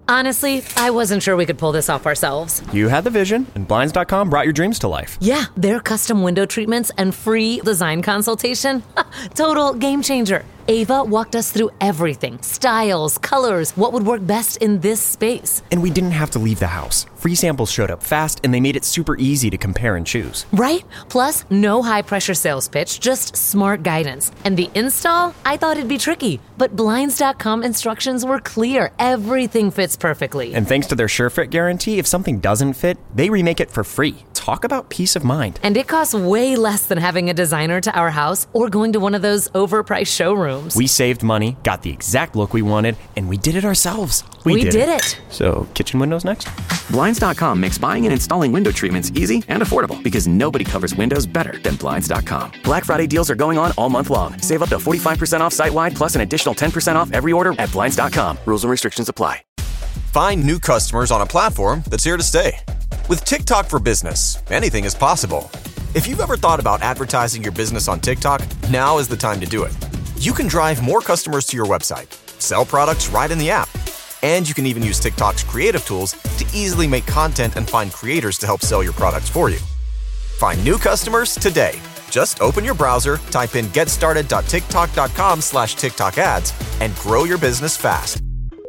Honestly, I wasn't sure we could pull this off ourselves. You had the vision, and Blinds.com brought your dreams to life. Yeah, their custom window treatments and free design consultation. Total game changer. Ava walked us through everything. Styles, colors, what would work best in this space. And we didn't have to leave the house. Free samples showed up fast, and they made it super easy to compare and choose. Right? Plus, no high-pressure sales pitch, just smart guidance. And the install? I thought it'd be tricky, but Blinds.com instructions were clear. Everything fits perfectly. And thanks to their SureFit guarantee, if something doesn't fit, they remake it for free. Talk about peace of mind. And it costs way less than having a designer to our house or going to one of those overpriced showrooms. We saved money, got the exact look we wanted, and we did it ourselves. We did it. So, kitchen windows next? Blinds.com makes buying and installing window treatments easy and affordable because nobody covers windows better than Blinds.com. Black Friday deals are going on all month long. Save up to 45% off site-wide plus an additional 10% off every order at Blinds.com. Rules and restrictions apply. Find new customers on a platform that's here to stay. With TikTok for Business, anything is possible. If you've ever thought about advertising your business on TikTok, now is the time to do it. You can drive more customers to your website, sell products right in the app, and you can even use TikTok's creative tools to easily make content and find creators to help sell your products for you. Find new customers today. Just open your browser, type in getstarted.tiktok.com/TikTok ads, and grow your business fast.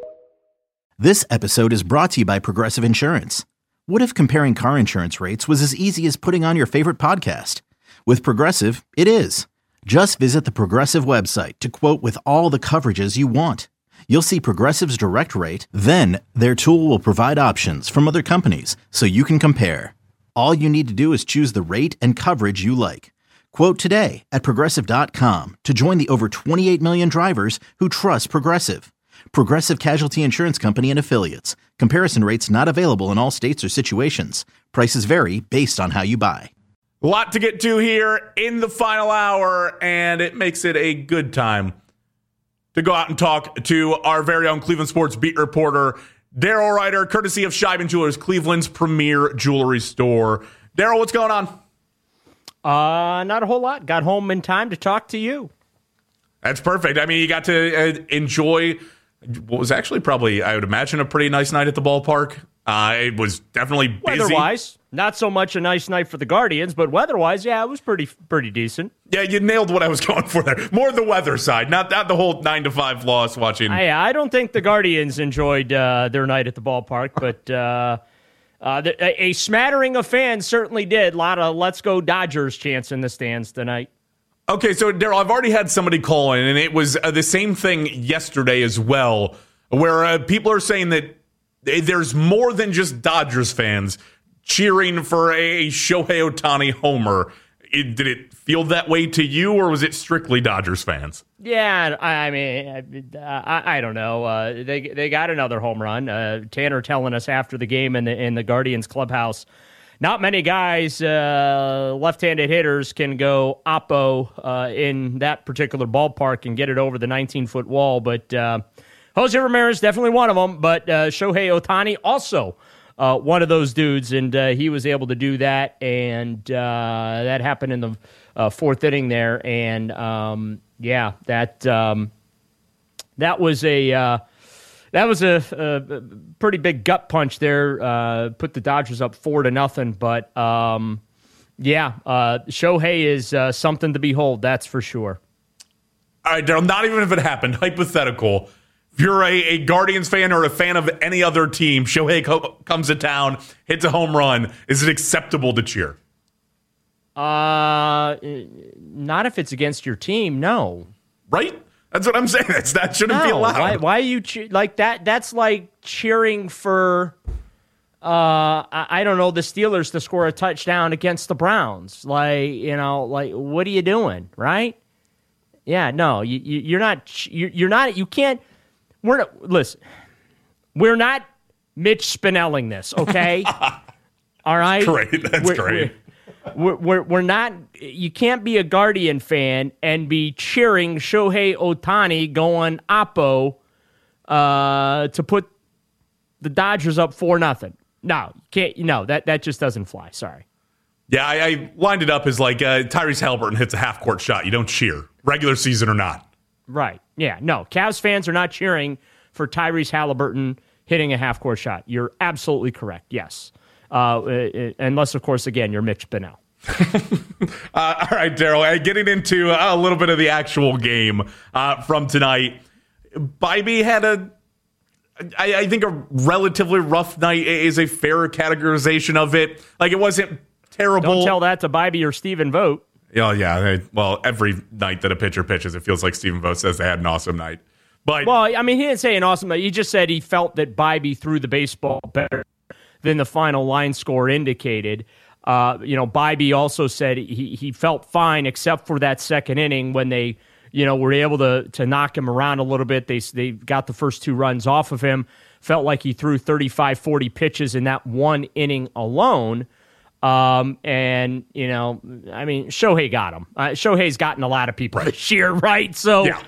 This episode is brought to you by Progressive Insurance. What if comparing car insurance rates was as easy as putting on your favorite podcast? With Progressive, it is. Just visit the Progressive website to quote with all the coverages you want. You'll see Progressive's direct rate, then their tool will provide options from other companies so you can compare. All you need to do is choose the rate and coverage you like. Quote today at Progressive.com to join the over 28 million drivers who trust Progressive. Progressive Casualty Insurance Company and Affiliates. Comparison rates not available in all states or situations. Prices vary based on how you buy. A lot to get to here in the final hour, and it makes it a good time to go out and talk to our very own Cleveland sports beat reporter, Daryl Ruiter, courtesy of Scheiben Jewelers, Cleveland's premier jewelry store. Daryl, what's going on? Not a whole lot. Got home in time to talk to you. That's perfect. I mean, you got to enjoy what was actually probably, I would imagine, a pretty nice night at the ballpark. It was definitely busy. Weather-wise, not so much a nice night for the Guardians, but weather-wise, yeah, it was pretty decent. Yeah, you nailed what I was going for there. More the weather side, not the whole 9-5 loss watching. I don't think the Guardians enjoyed their night at the ballpark, but a smattering of fans certainly did. A lot of "Let's Go Dodgers" chants in the stands tonight. Okay, so Daryl, I've already had somebody call in, and it was the same thing yesterday as well, where people are saying that there's more than just Dodgers fans cheering for a Shohei Ohtani homer. Did it feel that way to you, or was it strictly Dodgers fans? Yeah, I mean, I don't know. They got another home run. Tanner telling us after the game in the Guardians clubhouse, not many guys, left-handed hitters, can go oppo in that particular ballpark and get it over the 19-foot wall. But Jose Ramirez, definitely one of them. But Shohei Ohtani, also one of those dudes. And he was able to do that. And that happened in the fourth inning there. And, that was a... That was a pretty big gut punch there. Put the Dodgers up 4-0. But, Shohei is something to behold, that's for sure. All right, Daryl, not even if it happened, hypothetical. If you're a Guardians fan or a fan of any other team, Shohei comes to town, hits a home run, is it acceptable to cheer? Not if it's against your team, no. Right? That's what I'm saying. That shouldn't be allowed. Why are you like that? That's like cheering for, I don't know, the Steelers to score a touchdown against the Browns. Like what are you doing, right? Yeah, no, you're not. You can't. Listen. We're not Mitch Spinelling this, okay? All right, great. That's great. We're not. You can't be a Guardian fan and be cheering Shohei Ohtani going oppo to put the Dodgers up 4-0. No, you can't. No, that just doesn't fly. Sorry. Yeah, I lined it up as like Tyrese Halliburton hits a half-court shot. You don't cheer, regular season or not. Right. Yeah. No, Cavs fans are not cheering for Tyrese Halliburton hitting a half-court shot. You're absolutely correct, yes. Unless, of course, again, you're Mitch Bunnell. All right, Daryl, getting into a little bit of the actual game from tonight. Bibee had I think a relatively rough night is a fair categorization of it. Like, it wasn't terrible. Don't tell that to Bibee or Stephen Vogt. Oh, yeah. Well, every night that a pitcher pitches, it feels like Stephen Vogt says they had an awesome night. But well, I mean, he didn't say an awesome night. He just said he felt that Bibee threw the baseball better than the final line score indicated. Bibee also said he felt fine except for that second inning when they were able to knock him around a little bit. They got the first 2 runs off of him. Felt like he threw 35, 40 pitches in that one inning alone. Shohei got him. Shohei's gotten a lot of people this year, right? So, yeah.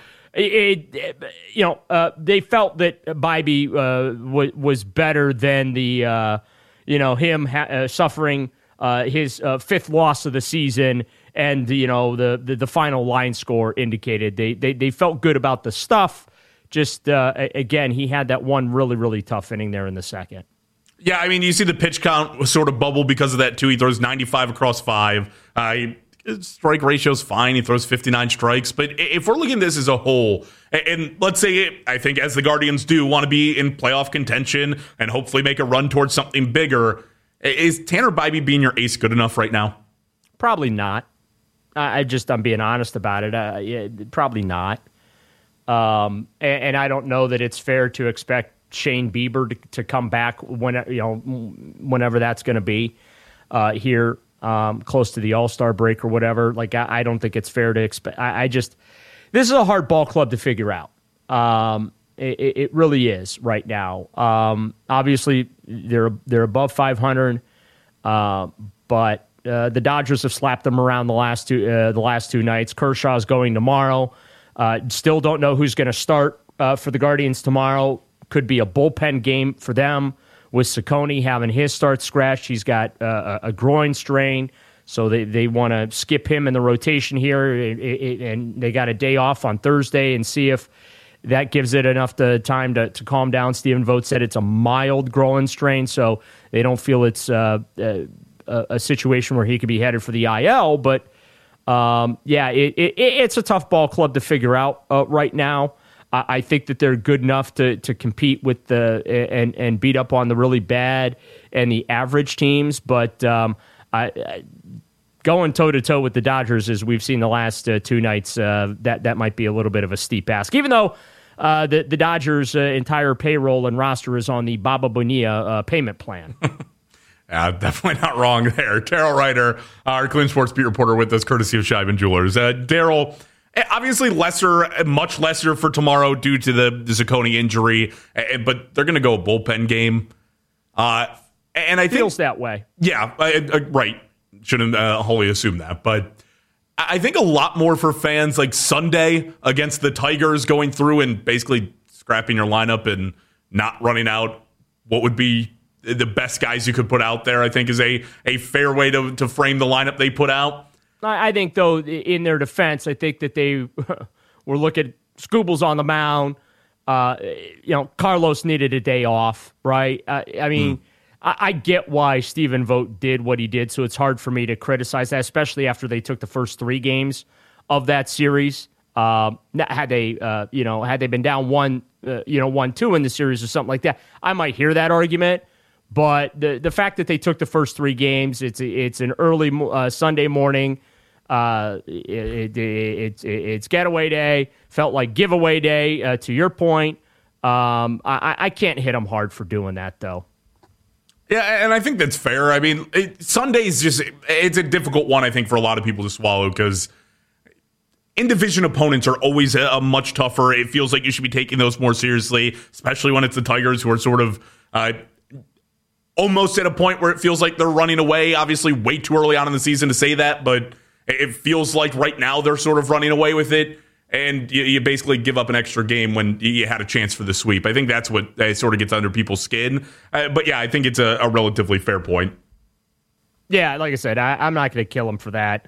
They felt that Bibee was better than the him suffering his 5th loss of the season, and the final line score indicated they felt good about the stuff. Just again, he had that one really, really tough inning there in the second. Yeah, I mean, you see the pitch count was sort of bubble because of that too. He throws 95 across 5. His strike ratio's fine. He throws 59 strikes. But if we're looking at this as a whole, and let's say I think as the Guardians do want to be in playoff contention and hopefully make a run towards something bigger, is Tanner Bibee being your ace good enough right now? Probably not. I'm being honest about it. Probably not. And I don't know that it's fair to expect Shane Bieber to come back whenever that's going to be here close to the All-Star break or whatever. Like, I don't think it's fair to expect. This is a hard ball club to figure out. It really is right now. Obviously, they're above 500, but the Dodgers have slapped them around the last two nights. Kershaw's going tomorrow. Still don't know who's going to start for the Guardians tomorrow. Could be a bullpen game for them with Ciccone having his start scratched. He's got a groin strain, so they want to skip him in the rotation here, and they got a day off on Thursday and see if that gives it enough time to calm down. Stephen Vogt said it's a mild groin strain, so they don't feel it's a situation where he could be headed for the IL. But it's a tough ball club to figure out right now. I think that they're good enough to compete with and beat up on the really bad and the average teams, but going toe-to-toe with the Dodgers, as we've seen the last 2 nights, that might be a little bit of a steep ask, even though the Dodgers' entire payroll and roster is on the Baba Bonilla payment plan. Definitely not wrong there. Daryl Ryder, our Cleveland Sports Beat reporter with us, courtesy of Scheiben Jewelers. Daryl, obviously much lesser for tomorrow due to the Ciccone injury, but they're going to go a bullpen game. And I think feels that way. Yeah, right. Shouldn't wholly assume that, but I think a lot more for fans like Sunday against the Tigers, going through and basically scrapping your lineup and not running out what would be the best guys you could put out there, I think is a fair way to frame the lineup they put out. I think, though, in their defense, I think that they were looking at Skubal's on the mound. Carlos needed a day off, right? I get why Stephen Vogt did what he did, so it's hard for me to criticize that, especially after they took the first 3 games of that series. Had they been down 1-2 in the series or something like that, I might hear that argument. But the fact that they took the first 3 games, it's an early Sunday morning. It's getaway day. Felt like giveaway day. To your point, I can't hit them hard for doing that, though. Yeah, and I think that's fair. I mean, Sunday's it's a difficult one, I think, for a lot of people to swallow because in-division opponents are always much tougher. It feels like you should be taking those more seriously, especially when it's the Tigers, who are sort of almost at a point where it feels like they're running away. Obviously, way too early on in the season to say that, but it feels like right now they're sort of running away with it, and you basically give up an extra game when you had a chance for the sweep. I think that's what sort of gets under people's skin. But yeah, I think it's a relatively fair point. Yeah, like I said, I'm not going to kill them for that.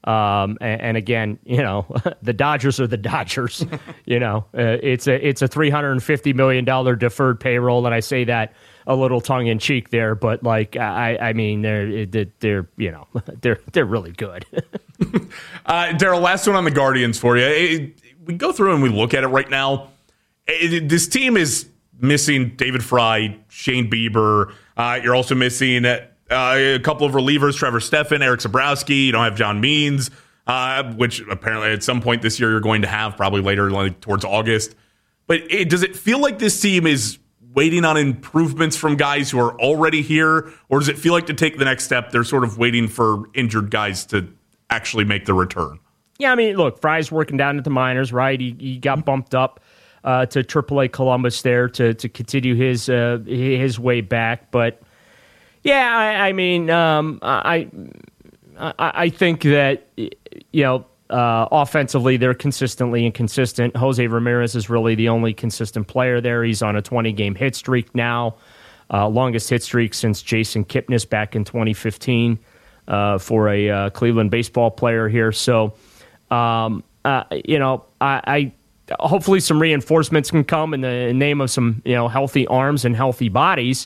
And again, the Dodgers are the Dodgers. It's a $350 million deferred payroll, and I say that a little tongue in cheek there, but I mean they're really good. Daryl, last one on the Guardians for you. We go through and we look at it right now. This team is missing David Fry, Shane Bieber. You're also missing a couple of relievers, Trevor Stephan, Eric Zabrowski. You don't have John Means, which apparently at some point this year you're going to have, probably later, towards August. But does it feel like this team is waiting on improvements from guys who are already here, or does it feel like to take the next step, they're sort of waiting for injured guys to actually make the return? Yeah, I mean, look, Fry's working down at the minors, right? He got bumped up to AAA Columbus there to continue his way back, but yeah, I mean, I think that offensively they're consistently inconsistent. Jose Ramirez is really the only consistent player there. He's on a 20-game hit streak now, longest hit streak since Jason Kipnis back in 2015 for a Cleveland baseball player here. So, I hopefully some reinforcements can come in the name of some healthy arms and healthy bodies.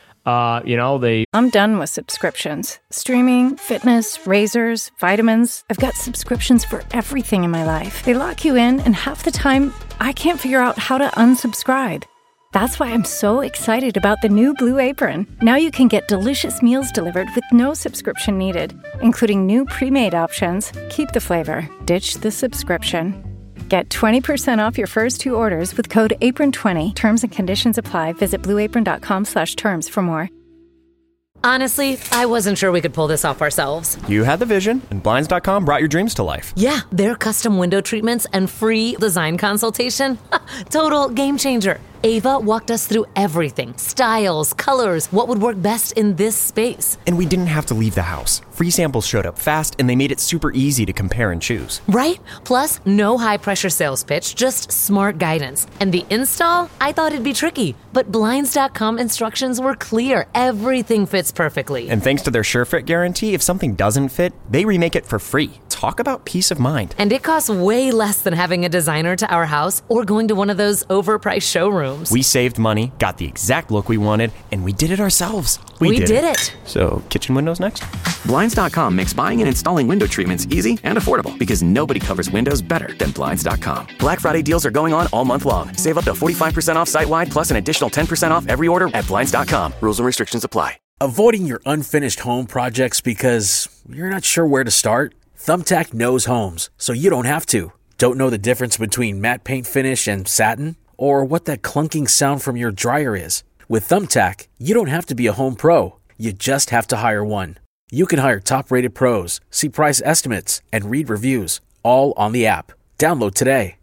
I'm done with subscriptions. Streaming, fitness, razors, vitamins. I've got subscriptions for everything in my life. They lock you in, and half the time, I can't figure out how to unsubscribe. That's why I'm so excited about the new Blue Apron. Now you can get delicious meals delivered with no subscription needed, including new pre-made options. Keep the flavor, ditch the subscription. Get 20% off your first 2 orders with code APRON20. Terms and conditions apply. Visit blueapron.com/terms for more. Honestly, I wasn't sure we could pull this off ourselves. You had the vision, and Blinds.com brought your dreams to life. Yeah, their custom window treatments and free design consultation. Total game changer. Ava walked us through everything. Styles, colors, what would work best in this space. And we didn't have to leave the house. Free samples showed up fast, and they made it super easy to compare and choose. Right? Plus, no high-pressure sales pitch, just smart guidance. And the install? I thought it'd be tricky, but Blinds.com instructions were clear. Everything fits perfectly. And thanks to their SureFit guarantee, if something doesn't fit, they remake it for free. Talk about peace of mind. And it costs way less than having a designer to our house or going to one of those overpriced showrooms. We saved money, got the exact look we wanted, and we did it ourselves. We did it. So, kitchen windows next? Blinds.com makes buying and installing window treatments easy and affordable because nobody covers windows better than Blinds.com. Black Friday deals are going on all month long. Save up to 45% off site-wide plus an additional 10% off every order at Blinds.com. Rules and restrictions apply. Avoiding your unfinished home projects because you're not sure where to start? Thumbtack knows homes, so you don't have to. Don't know the difference between matte paint finish and satin? Or what that clunking sound from your dryer is? With Thumbtack, you don't have to be a home pro. You just have to hire one. You can hire top-rated pros, see price estimates, and read reviews, all on the app. Download today.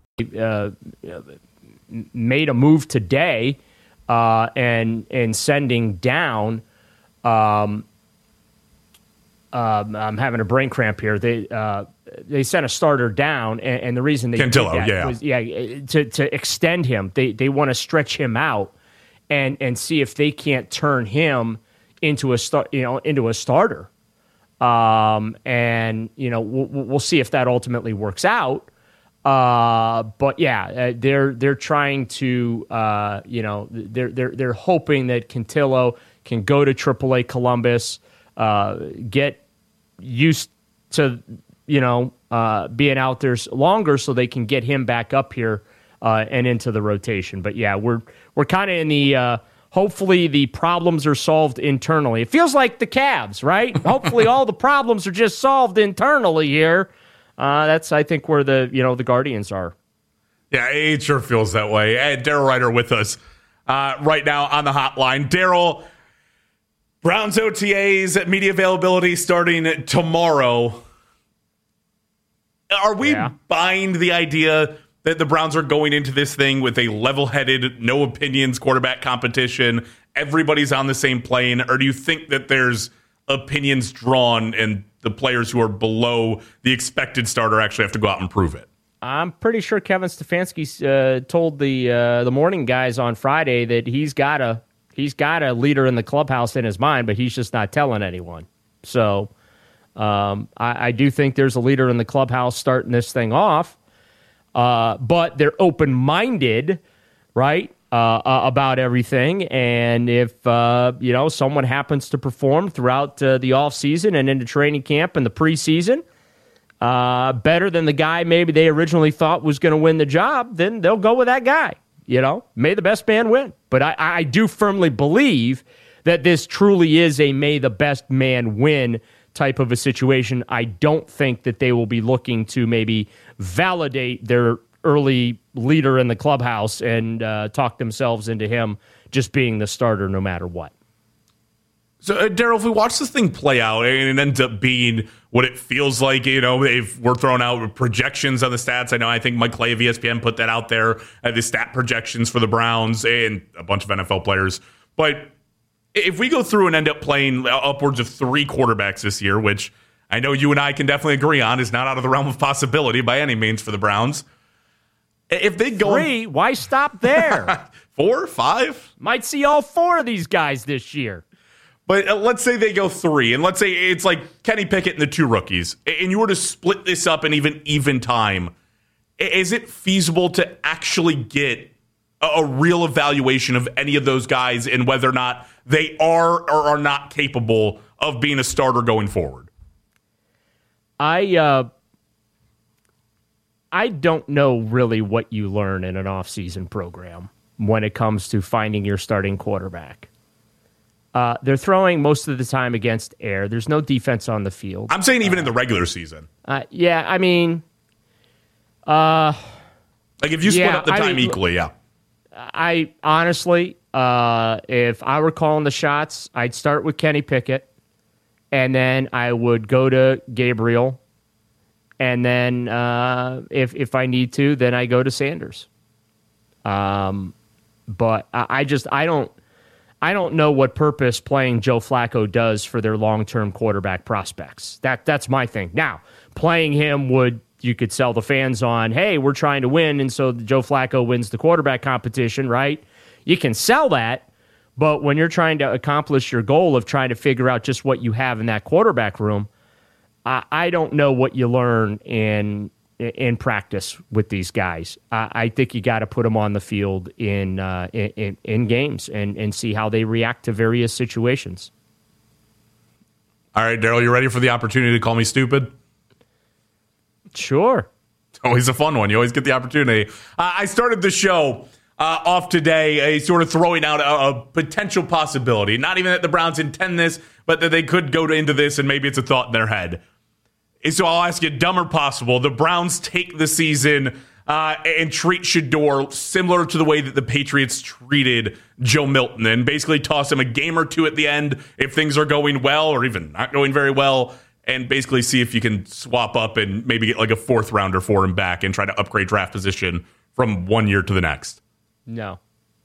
Made a move today and sending down. I'm having a brain cramp here. They sent a starter down, and the reason they Cantillo, did that was to extend him. They want to stretch him out and see if they can't turn him into a starter. And we'll see if that ultimately works out. But yeah, they're trying to they're hoping that Cantillo can go to AAA Columbus, get used to being out there longer, so they can get him back up here and into the rotation. But yeah, we're kind of in the hopefully the problems are solved internally. It feels like the Cavs, right? Hopefully all the problems are just solved internally here. That's, I think, where the Guardians are. Yeah, it sure feels that way. And Daryl Ryder with us right now on the hotline. Daryl, Browns OTAs, media availability starting tomorrow. Are we buying the idea that the Browns are going into this thing with a level-headed, no opinions quarterback competition? Everybody's on the same plane. Or do you think that there's opinions drawn and the players who are below the expected starter actually have to go out and prove it? I'm pretty sure Kevin Stefanski told the morning guys on Friday that he's got a leader in the clubhouse in his mind, but he's just not telling anyone. So I do think there's a leader in the clubhouse starting this thing off, but they're open-minded, right, about everything. And if, someone happens to perform throughout the offseason and into training camp and the preseason better than the guy maybe they originally thought was going to win the job, then they'll go with that guy. May the best man win. But I do firmly believe that this truly is a may the best man win type of a situation. I don't think that they will be looking to maybe validate their early leader in the clubhouse and talk themselves into him just being the starter no matter what. So, Daryl, if we watch this thing play out and it ends up being what it feels like, if we're throwing out projections on the stats, I think Mike Clay of ESPN put that out there, the stat projections for the Browns and a bunch of NFL players. But if we go through and end up playing upwards of 3 quarterbacks this year, which I know you and I can definitely agree on is not out of the realm of possibility by any means for the Browns. If they go 3, why stop there? 4, 5? Might see all 4 of these guys this year. But let's say they go 3, and let's say it's like Kenny Pickett and the 2 rookies, and you were to split this up in even time. Is it feasible to actually get a real evaluation of any of those guys and whether or not they are or are not capable of being a starter going forward? I don't know really what you learn in an off-season program when it comes to finding your starting quarterback. They're throwing most of the time against air. There's no defense on the field. I'm saying even in the regular season. Like if you split up the time equally, yeah. I honestly, if I were calling the shots, I'd start with Kenny Pickett, and then I would go to Gabriel, and then if I need to, then I go to Sanders. But I don't know what purpose playing Joe Flacco does for their long-term quarterback prospects. That's my thing. Now, playing him you could sell the fans on, hey, we're trying to win, and so Joe Flacco wins the quarterback competition, right? You can sell that, but when you're trying to accomplish your goal of trying to figure out just what you have in that quarterback room, I don't know what you learn in practice with these guys. I think you got to put them on the field in games and see how they react to various situations. All right, Daryl, you ready for the opportunity to call me stupid? Sure. It's always a fun one. You always get the opportunity. I started the show off today sort of throwing out a potential possibility. Not even that the Browns intend this, but that they could go into this and maybe it's a thought in their head. So I'll ask you, dumb or possible, the Browns take the season and treat Shedeur similar to the way that the Patriots treated Joe Milton and basically toss him a game or 2 at the end if things are going well or even not going very well, and basically see if you can swap up and maybe get like a 4th rounder for him back and try to upgrade draft position from one year to the next. No.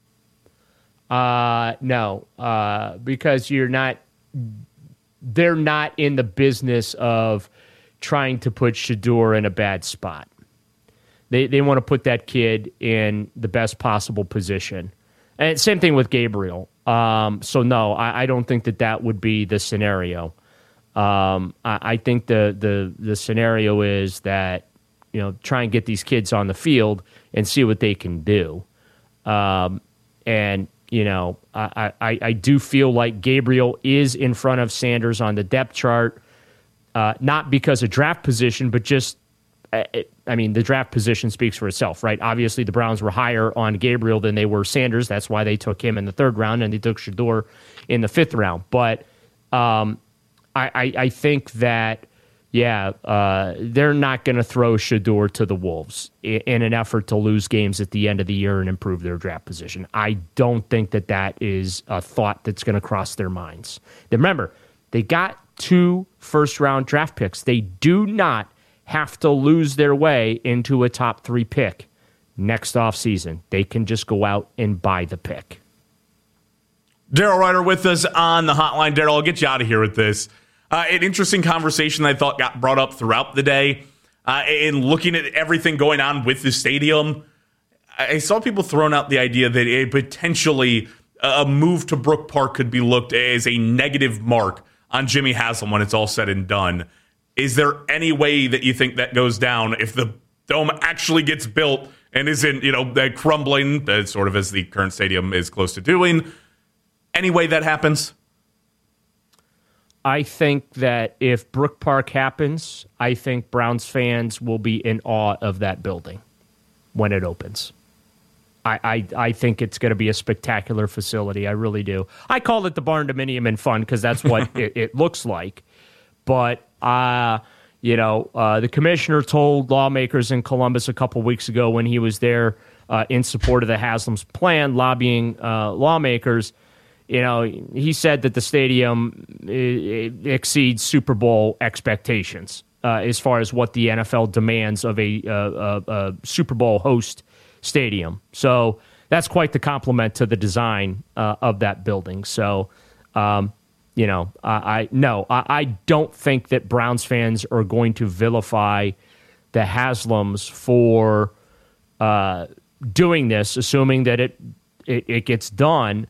Because they're not in the business of trying to put Shedeur in a bad spot. They want to put that kid in the best possible position. And same thing with Gabriel. So no, I don't think that would be the scenario. I think the scenario is that, try and get these kids on the field and see what they can do. I do feel like Gabriel is in front of Sanders on the depth chart. Not because of draft position, but just, the draft position speaks for itself, right? Obviously, the Browns were higher on Gabriel than they were Sanders. That's why they took him in the 3rd round, and they took Shedeur in the 5th round. But I think that, they're not going to throw Shedeur to the Wolves in an effort to lose games at the end of the year and improve their draft position. I don't think that is a thought that's going to cross their minds. Remember, they got 2 first-round draft picks. They do not have to lose their way into a top 3 pick next offseason. They can just go out and buy the pick. Daryl Ruiter with us on the hotline. Daryl, I'll get you out of here with this. An interesting conversation I thought got brought up throughout the day. In looking at everything going on with the stadium, I saw people throwing out the idea that potentially a move to Brook Park could be looked as a negative mark on Jimmy Haslam when it's all said and done. Is there any way that you think that goes down if the dome actually gets built and isn't, crumbling, sort of as the current stadium is close to doing? Any way that happens? I think that if Brook Park happens, I think Browns fans will be in awe of that building when it opens. I think it's going to be a spectacular facility. I really do. I call it the Barn Dominium in fun because that's what it looks like. But, the commissioner told lawmakers in Columbus a couple weeks ago when he was there in support of the Haslam's plan, lobbying lawmakers, he said that the stadium exceeds Super Bowl expectations as far as what the NFL demands of a Super Bowl host stadium. So that's quite the compliment to the design of that building. So, I don't think that Browns fans are going to vilify the Haslams for doing this, assuming that it gets done.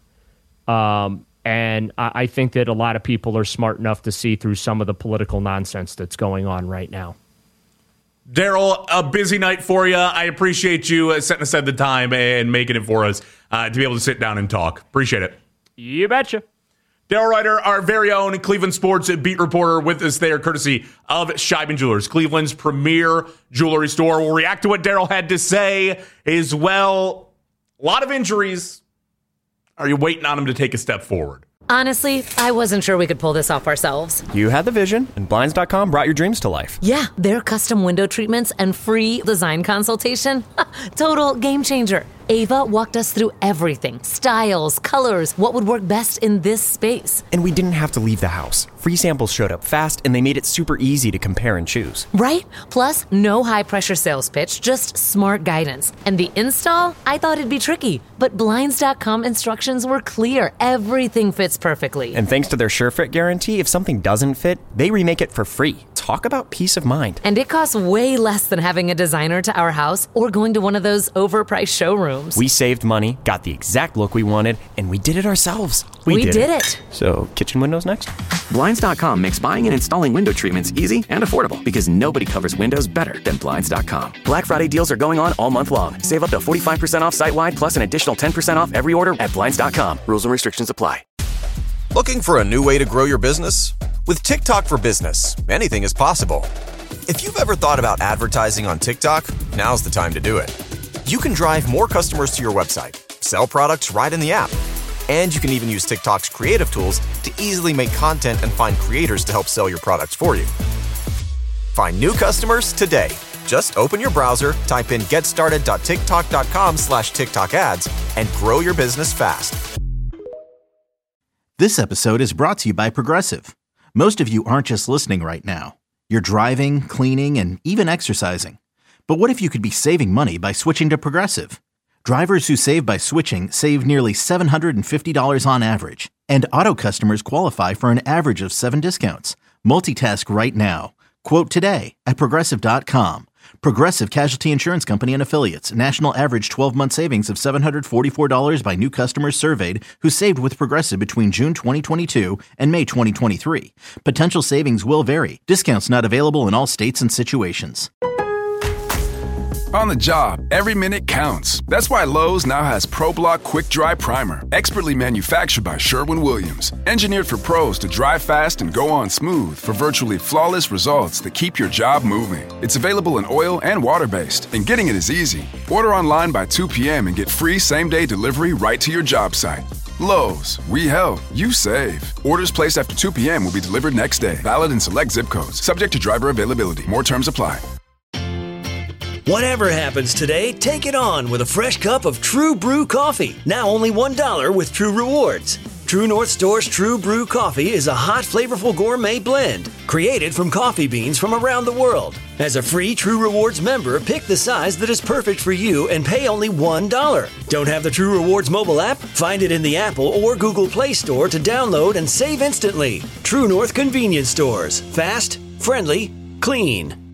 And I think that a lot of people are smart enough to see through some of the political nonsense that's going on right now. Daryl, a busy night for you. I appreciate you setting aside the time and making it for us to be able to sit down and talk. Appreciate it. You betcha. Daryl Ruiter, our very own Cleveland sports beat reporter, with us there, courtesy of Scheiben Jewelers, Cleveland's premier jewelry store. We'll react to what Daryl had to say as well. A lot of injuries. Are you waiting on him to take a step forward? Honestly, I wasn't sure we could pull this off ourselves. You had the vision, and Blinds.com brought your dreams to life. Yeah, their custom window treatments and free design consultation. Total game changer. Ava walked us through everything. Styles, colors, what would work best in this space. And we didn't have to leave the house. Free samples showed up fast, and they made it super easy to compare and choose. Right? Plus, no high-pressure sales pitch, just smart guidance. And the install? I thought it'd be tricky, but Blinds.com instructions were clear. Everything fits perfectly. And thanks to their SureFit guarantee, if something doesn't fit, they remake it for free. Talk about peace of mind. And it costs way less than having a designer to our house or going to one of those overpriced showrooms. We saved money, got the exact look we wanted, and we did it ourselves. We did it. So, kitchen windows next? Blinds.com makes buying and installing window treatments easy and affordable because nobody covers windows better than Blinds.com. Black Friday deals are going on all month long. Save up to 45% off site-wide plus an additional 10% off every order at Blinds.com. Rules and restrictions apply. Looking for a new way to grow your business? With TikTok for Business, anything is possible. If you've ever thought about advertising on TikTok, now's the time to do it. You can drive more customers to your website, sell products right in the app, and you can even use TikTok's creative tools to easily make content and find creators to help sell your products for you. Find new customers today. Just open your browser, type in getstarted.tiktok.com/TikTok ads, and grow your business fast. This episode is brought to you by Progressive. Most of you aren't just listening right now. You're driving, cleaning, and even exercising. But what if you could be saving money by switching to Progressive? Drivers who save by switching save nearly $750 on average. And auto customers qualify for an average of 7 discounts. Multitask right now. Quote today at Progressive.com. Progressive Casualty Insurance Company and Affiliates. National average 12-month savings of $744 by new customers surveyed who saved with Progressive between June 2022 and May 2023. Potential savings will vary. Discounts not available in all states and situations. On the job, every minute counts. That's why Lowe's now has ProBlock Quick Dry Primer, expertly manufactured by Sherwin-Williams. Engineered for pros to dry fast and go on smooth for virtually flawless results that keep your job moving. It's available in oil and water-based, and getting it is easy. Order online by 2 p.m. and get free same-day delivery right to your job site. Lowe's, we help, you save. Orders placed after 2 p.m. will be delivered next day. Valid in select zip codes. Subject to driver availability. More terms apply. Whatever happens today, take it on with a fresh cup of True Brew coffee. Now only $1 with True Rewards. True North Store's True Brew coffee is a hot, flavorful gourmet blend created from coffee beans from around the world. As a free True Rewards member, pick the size that is perfect for you and pay only $1. Don't have the True Rewards mobile app? Find it in the Apple or Google Play Store to download and save instantly. True North Convenience Stores. Fast, friendly, clean.